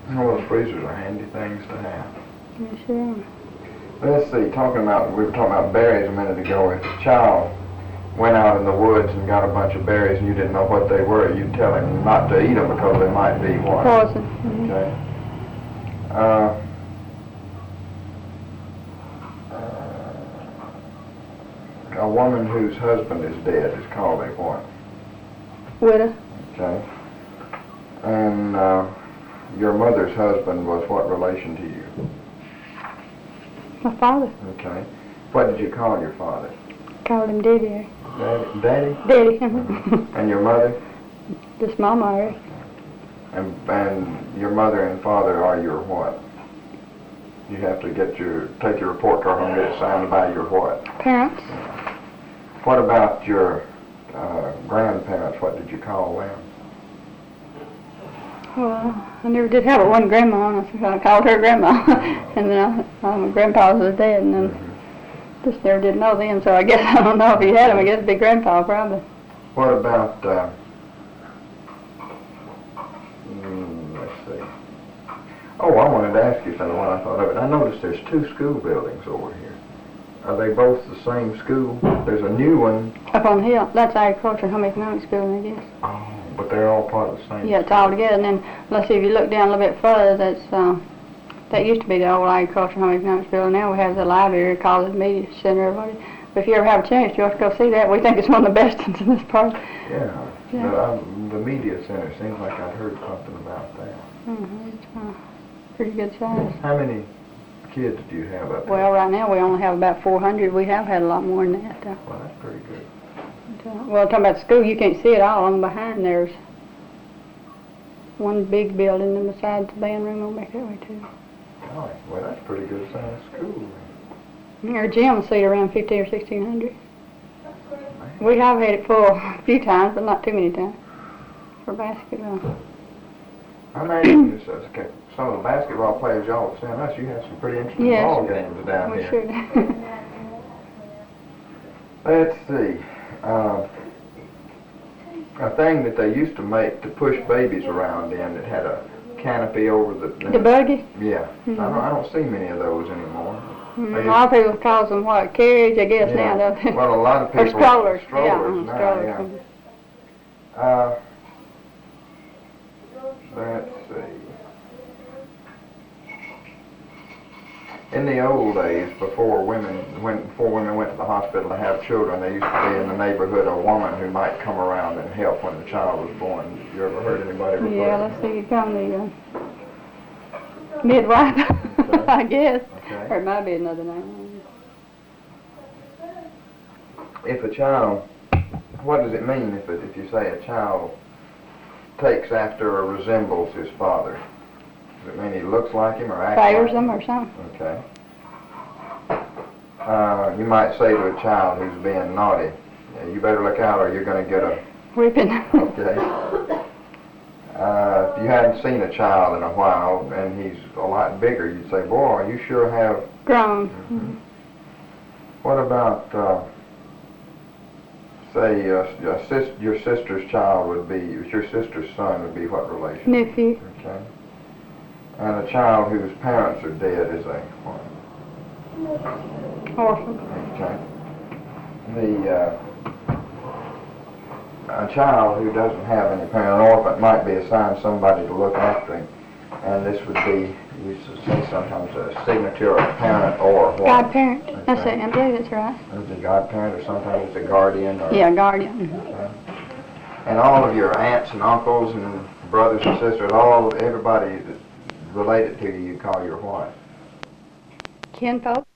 Well, those freezers are handy things to have. Yes, sure. Let's see, we were talking about berries a minute ago. If a child went out in the woods and got a bunch of berries and you didn't know what they were, you'd tell him not to eat them because they might be what? Poison. Okay. A woman whose husband is dead is called a what? Widow. Okay. And your mother's husband was what relation to you? My father. Okay. What did you call your father? Called him Daddy. Daddy? Daddy. And your mother? Just Mama. And your mother and father are your what? You have to take your report card and get it signed by your what? Parents. What about your grandparents? What did you call them? Well, I never did have one grandma, and I called her grandma. And then my grandpa was dead, and then just never did know them, so I guess I don't know if he had them. I guess it'd be grandpa probably. What about, let's see. Oh, I wanted to ask you something when I thought of it. I noticed there's 2 school buildings over here. Are they both the same school? There's a new one. Up on the hill. That's Agriculture and Home Economics Building, I guess. Oh, but they're all part of the same Yeah, it's all together. And then, let's see, if you look down a little bit further, that used to be the old Agriculture and Home Economics Building. Now we have the library, college, media center, everybody. But if you ever have a chance, you ought to go see that. We think it's one of the best ones in this park. Yeah. The media center seems like I'd heard something about that. It's pretty good size. How many kids do you have up there? Well, right now we only have about 400. We have had a lot more than that. Well, that's pretty good. Well, talking about the school, you can't see it all. On behind there's one big building, and besides the band room, on back that way too. Oh, well, that's pretty good sized school. Our gym will seat around 1,500 or 1,600. We have had it full a few times, but not too many times for basketball. I imagine some of the basketball players y'all have sent us, you have some pretty interesting ball games down we here. Sure do. Let's see. A thing that they used to make to push babies around in that had a canopy over the buggy? Yeah. I don't see many of those anymore. A lot of people call them what? Carriage, I guess, now, don't they? Well, a lot of people. Or strollers. Strollers Yeah, now, strollers. Let's see. In the old days, before women went to the hospital to have children, there used to be in the neighborhood a woman who might come around and help when the child was born. You ever heard anybody refer? Yeah, let's see, you call the midwife, Okay. I guess. Okay. Or it might be another name. If a child, what does it mean if you say a child takes after or resembles his father? Does it mean he looks like him or acts Favors like him? them or something. Okay. You might say to a child who's being naughty, you better look out or you're going to get a Whipping. Okay. If you hadn't seen a child in a while and he's a lot bigger, you'd say, boy, you sure have Grown. What about, say, your sister's child would be, your sister's son would be what relation? Nephew. Okay. And a child whose parents are dead is a what? Orphan. Okay. A child who doesn't have any parent, an orphan, might be assigned somebody to look after him. And this would be, you say sometimes a signature of parent or what? Godparent. Okay. That's it. I believe that's right. It's a godparent, or sometimes it's a guardian. Or, Yeah, guardian. okay. And all of your aunts and uncles and brothers and sisters, everybody that's related to you, you call your what? Kinfolk.